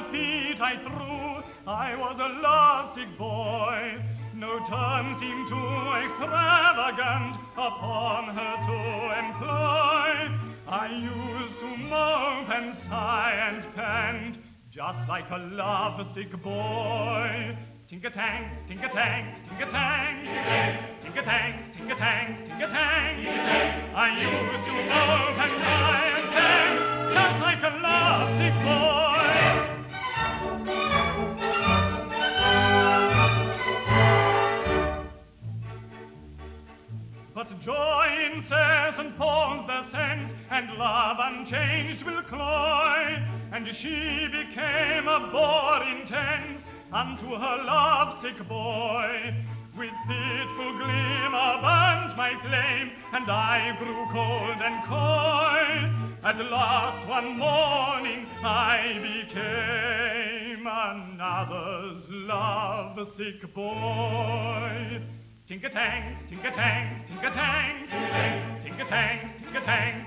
feet I threw, I was a lovesick boy. No turn seemed too extravagant upon her to employ. I used to mope and sigh and pant, just like a lovesick boy. Tink-a-tank, tink-a-tank, tink-a-tank, tink-a-tank, tink-a-tank, tink-a-tank. I used to mope and sigh and pant, just like a lovesick boy. But joy incessant pours their sense, and love unchanged will cloy. And she became a bore intense unto her lovesick boy. With fitful glimmer burnt my flame, and I grew cold and coy. At last one morning I became another's lovesick boy. Tink-a-tank, tink-a-tank, tink-a-tank, tink-a-tank, tink-a-tank,